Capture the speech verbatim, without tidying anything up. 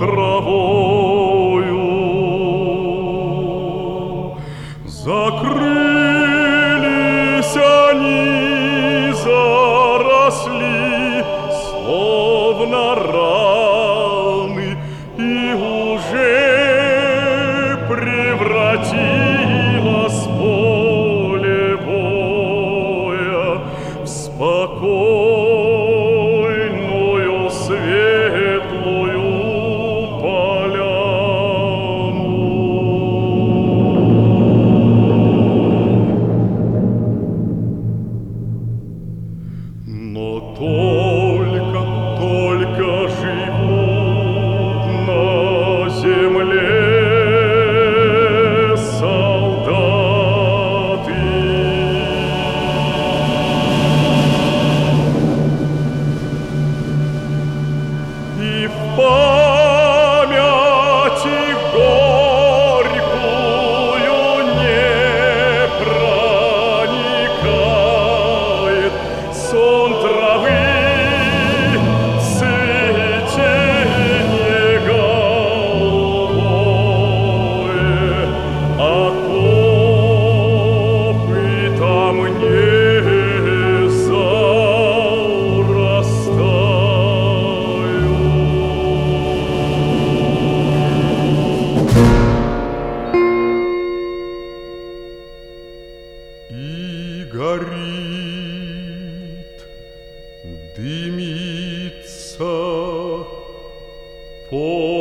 травою. Закрылись они, заросли, словно раны, и уже превратилось поле боя в спокойную светлую поляну. Но только, только живут на земле солдаты. И в памяти горькую не проникает сон травы, цветение голубое, а копытом не и горит, дымится поле.